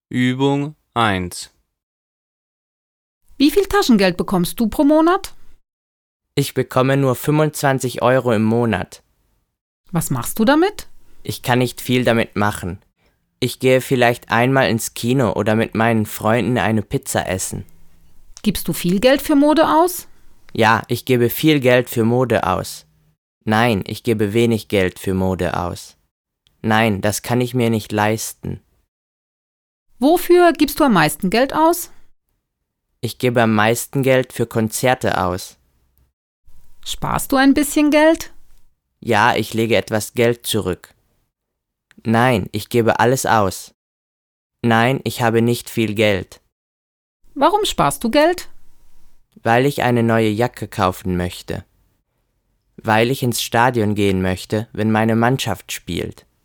Übung 1. Wie viel Taschengeld bekommst du pro Monat? Ich bekomme nur 25 Euro im Monat. Was machst du damit? Ich kann nicht viel damit machen. Ich gehe vielleicht einmal ins Kino oder mit meinen Freunden eine Pizza essen. Gibst du viel Geld für Mode aus? Ja, ich gebe viel Geld für Mode aus. Nein, ich gebe wenig Geld für Mode aus. Nein, das kann ich mir nicht leisten. Wofür gibst du am meisten Geld aus? Ich gebe am meisten Geld für Konzerte aus. Sparst du ein bisschen Geld? Ja, ich lege etwas Geld zurück. Nein, ich gebe alles aus. Nein, ich habe nicht viel Geld. Warum sparst du Geld? Weil ich eine neue Jacke kaufen möchte. Weil ich ins Stadion gehen möchte, wenn meine Mannschaft spielt.